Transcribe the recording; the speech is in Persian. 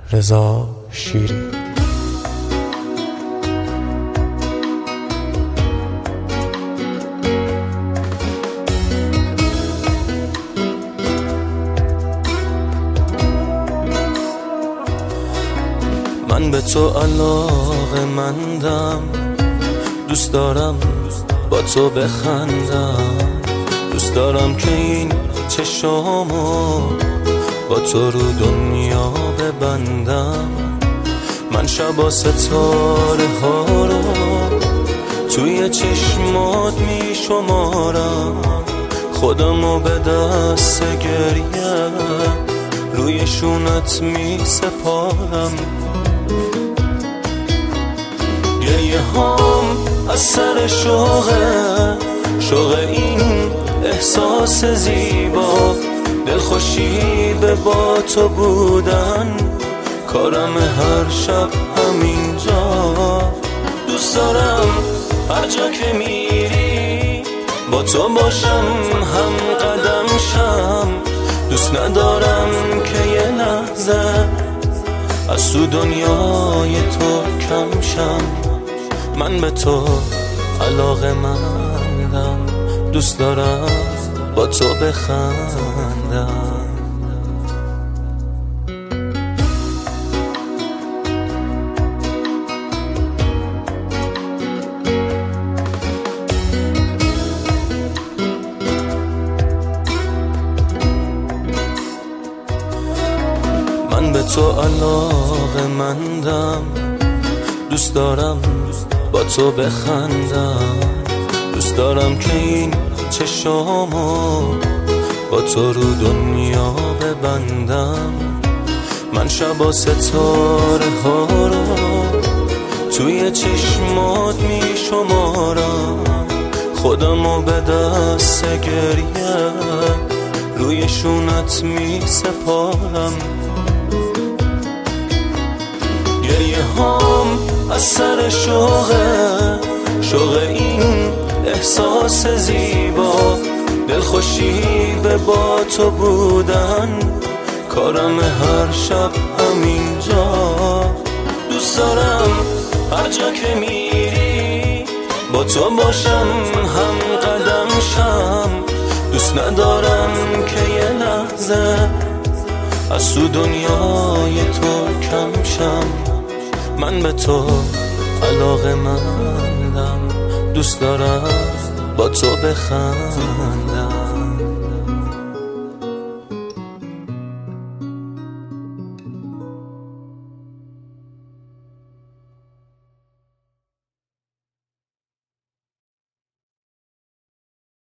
رضا شیری. من به تو علاقه‌مندم، دوست دارم با تو بخندم، دوست دارم که این چشامو با تو رو دنیا ببندم. من شبا ستاره ها رو توی چشمات می شمارم، خودمو به دست گریه روی شونت می سپارم. گریه هام از سر شوقه، شوق این احساس زیبا، دلخوشی به با تو بودن، کارم هر شب همینجا. دوست دارم هر جا که میری با تو باشم، هم قدم شم. دوست ندارم که یه لحظه از تو دنیای تو کم شم. من به تو علاقه‌مندم، دوست دارم با تو بخندم. من به تو علاقه‌مندم، دوست دارم با تو بخندم، دوست دارم که این چشامو با تو رو دنیا ببندم. من شبا ستاره ها رو توی چشمات می شمارم، خودمو به دست گریه روی شونت می سپارم. گریه هام از سر شوقه، شوق این احساس زیبا، دلخوشی به با تو بودن، کارم هر شب همینجا. دوست دارم هر جا که میری با تو باشم، هم قدم شم. دوست ندارم که یه لحظه از تو دنیای تو کم شم. من به تو علاقه‌مندم، دوست دارم با تو بخندم.